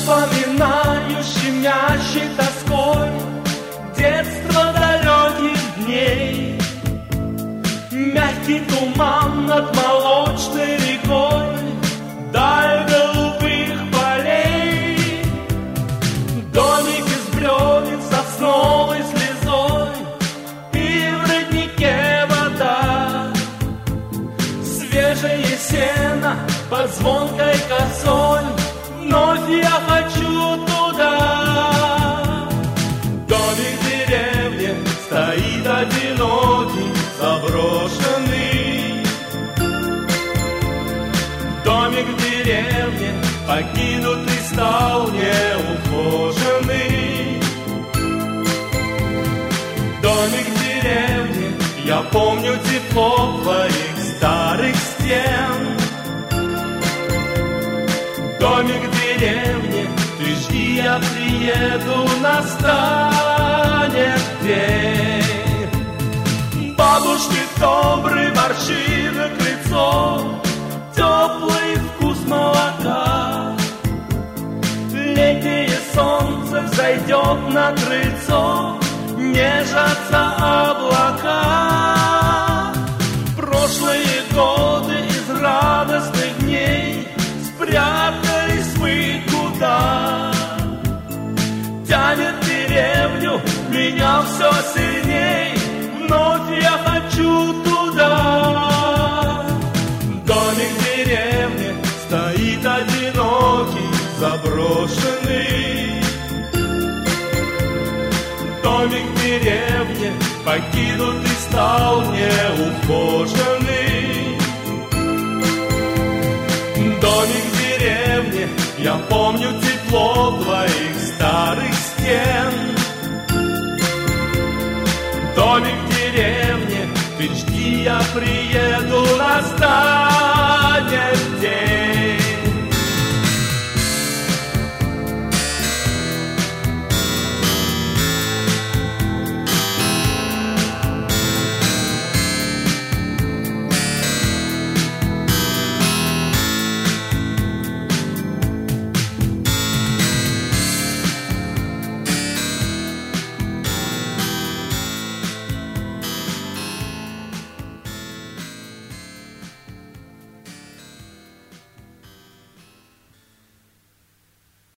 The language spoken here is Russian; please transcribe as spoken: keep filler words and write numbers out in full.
Вспоминаю щемящей тоской детство далеких дней. Мягкий туман над молочной рекой, даль голубых полей. Домик из бревен сосновой слезой, и в роднике вода. Свежее сено под звонкой косой, вновь я хочу туда. Домик в деревне стоит одинокий, заброшенный. Домик в деревне покинутый стал, неухоженный. Домик в деревне, я помню тепло твоих старых стен. Домик в деревне, ты жди, я приеду, настанет день. Бабушки добрый, борщи на крыльцо, теплый вкус молока. Летнее солнце взойдет на крыльцо, нежатся облака. Прошлые годы из радостных дней спрятались мы куда. Тянет деревню меня все сильней, вновь я хочу туда. Домик в деревне стоит одинокий, заброшенный. Домик в деревне покинутый стал, неухоженный. Домик в деревне, я помню тепло твоих старых стен. Домик в деревне, ты жди, я приеду, настанет